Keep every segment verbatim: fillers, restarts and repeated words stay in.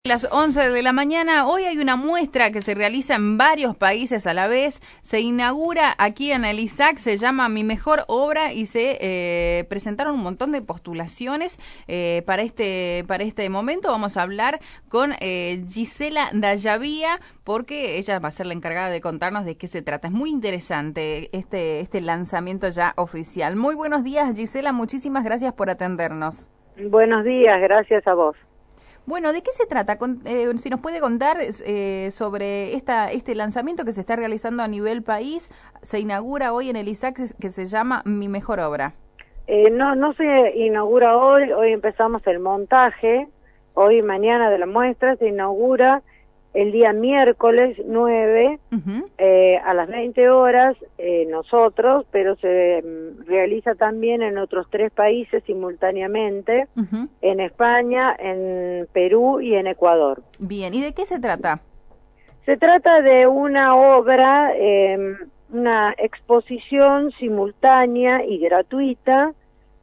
Las once de la mañana, hoy hay una muestra que se realiza en varios países a la vez, se inaugura aquí en el ISAC, se llama Mi Mejor Obra y se eh, presentaron un montón de postulaciones eh, para este para este momento. Vamos a hablar con eh, Gisela Dayavía porque ella va a ser la encargada de contarnos de qué se trata. Es muy interesante este, este lanzamiento ya oficial. Muy buenos días, Gisela, muchísimas gracias por atendernos. Buenos días, gracias a vos. Bueno, ¿de qué se trata? Con, eh, si nos puede contar eh, sobre esta este lanzamiento que se está realizando a nivel país, se inaugura hoy en el ISAC, que se llama Mi Mejor Obra. Eh, no, no se inaugura hoy, hoy empezamos el montaje, hoy y mañana de la muestra, se inaugura el día miércoles nueve, uh-huh. eh, a las veinte horas, eh, nosotros, pero se um, realiza también en otros tres países simultáneamente, uh-huh. en España, en Perú y en Ecuador. Bien, ¿y de qué se trata? Se trata de una obra, eh, una exposición simultánea y gratuita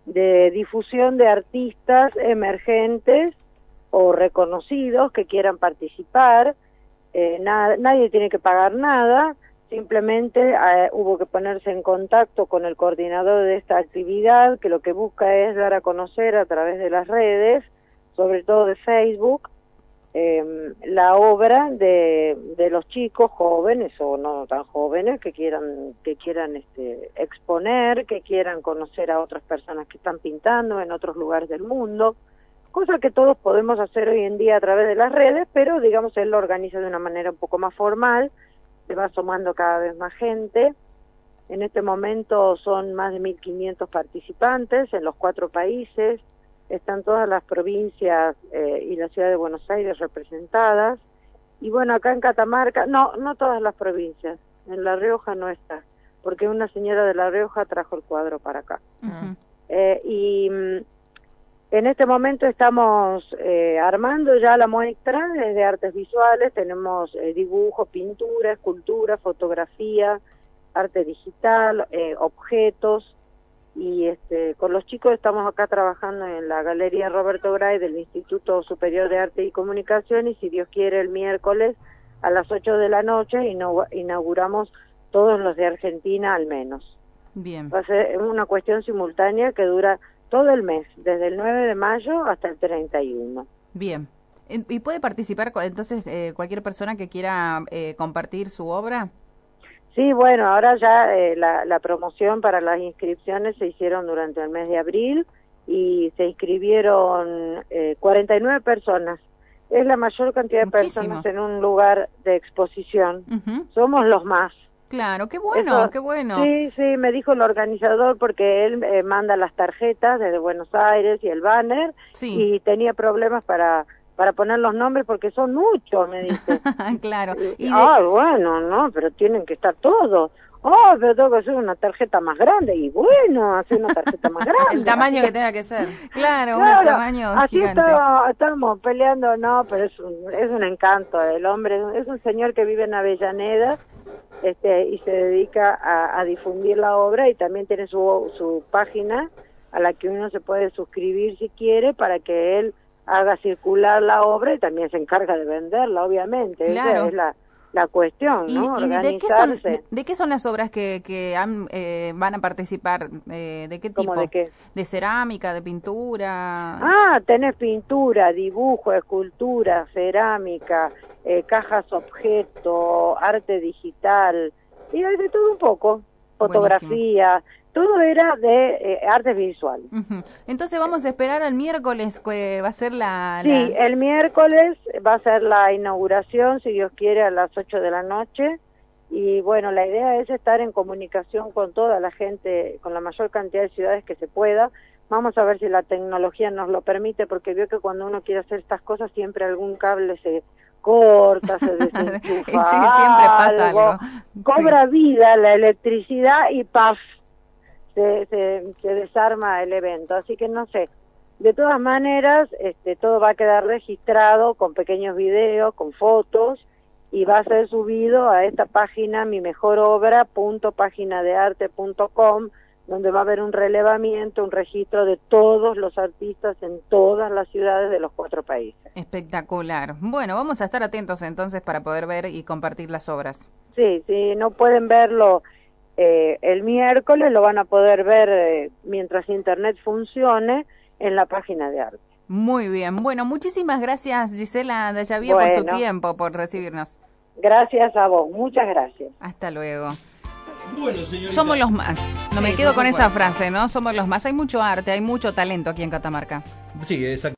de difusión de artistas emergentes o reconocidos que quieran participar. Eh, na, nadie tiene que pagar nada, simplemente eh, hubo que ponerse en contacto con el coordinador de esta actividad, que lo que busca es dar a conocer a través de las redes, sobre todo de Facebook, eh, la obra de, de los chicos jóvenes o no tan jóvenes que quieran que quieran este, exponer, que quieran conocer a otras personas que están pintando en otros lugares del mundo. Cosa que todos podemos hacer hoy en día a través de las redes, pero digamos él lo organiza de una manera un poco más formal, se va sumando cada vez más gente. En este momento son más de mil quinientos participantes en los cuatro países, están todas las provincias eh, y la ciudad de Buenos Aires representadas, y bueno, acá en Catamarca, no, no todas las provincias, en La Rioja no está, porque una señora de La Rioja trajo el cuadro para acá. Uh-huh. eh, y... En este momento estamos eh, armando ya la muestra de artes visuales, tenemos eh, dibujo, pintura, escultura, fotografía, arte digital, eh, objetos, y este, con los chicos estamos acá trabajando en la Galería Roberto Gray del Instituto Superior de Arte y Comunicación, y si Dios quiere el miércoles a las ocho de la noche inauguramos todos los de Argentina al menos. Bien. Va a ser una cuestión simultánea que dura todo el mes, desde el nueve de mayo hasta el treinta y uno. Bien. ¿Y puede participar entonces eh, cualquier persona que quiera eh, compartir su obra? Sí, bueno, ahora ya eh, la, la promoción para las inscripciones se hicieron durante el mes de abril y se inscribieron eh, cuarenta y nueve personas. Es la mayor cantidad de Muchísimo. personas en un lugar de exposición. Uh-huh. Somos los más. Claro, qué bueno, Eso, qué bueno. Sí, sí, me dijo el organizador porque él eh, manda las tarjetas desde Buenos Aires y el banner, sí. y tenía problemas para para poner los nombres porque son muchos, me dice. Claro. ¿Y ah, de... bueno, no, pero tienen que estar todos. Oh, pero tengo que hacer una tarjeta más grande, y bueno, hacer una tarjeta más grande. El tamaño que tenga que ser. Claro, claro, un tamaño así gigante. Así estábamos peleando, no, pero es un, es un encanto. El hombre es un señor que vive en Avellaneda, este, y se dedica a, a difundir la obra, y también tiene su, su página a la que uno se puede suscribir si quiere, para que él haga circular la obra, y también se encarga de venderla, obviamente. Claro. Esa es la, la cuestión, ¿no? ¿Y, y de, qué son, de, de qué son las obras que, que han, eh, van a participar? Eh, ¿De qué tipo? ¿Cómo de qué? ¿De cerámica, de pintura? Ah, tenés pintura, dibujo, escultura, cerámica, eh, cajas objeto, arte digital, y hay de todo un poco, fotografía. Buenísimo. Todo era de eh, arte visual. Uh-huh. Entonces vamos a esperar al miércoles, que va a ser la, la... Sí, el miércoles va a ser la inauguración, si Dios quiere, a las ocho de la noche. Y bueno, la idea es estar en comunicación con toda la gente, con la mayor cantidad de ciudades que se pueda. Vamos a ver si la tecnología nos lo permite, porque veo que cuando uno quiere hacer estas cosas siempre algún cable se corta, se desenchufa. Sí, siempre pasa algo. algo. Cobra sí. vida la electricidad y ¡paf! Se, se, se desarma el evento, así que no sé, de todas maneras este, todo va a quedar registrado con pequeños videos, con fotos, y va a ser subido a esta página mi mejor obra punto página de arte punto com, donde va a haber un relevamiento, un registro de todos los artistas en todas las ciudades de los cuatro países. Espectacular. Bueno, vamos a estar atentos entonces para poder ver y compartir las obras. Sí, sí, no pueden verlo eh, el miércoles, lo van a poder ver eh, mientras Internet funcione en la página de arte. Muy bien. Bueno, muchísimas gracias, Gisela Dayavía, bueno, por su tiempo, por recibirnos. Gracias a vos, muchas gracias. Hasta luego. Bueno, señorita. Somos los más. No Sí, me quedo con esa supuesto. frase, ¿no? Somos los más. Hay mucho arte, hay mucho talento aquí en Catamarca. Sí, exacto.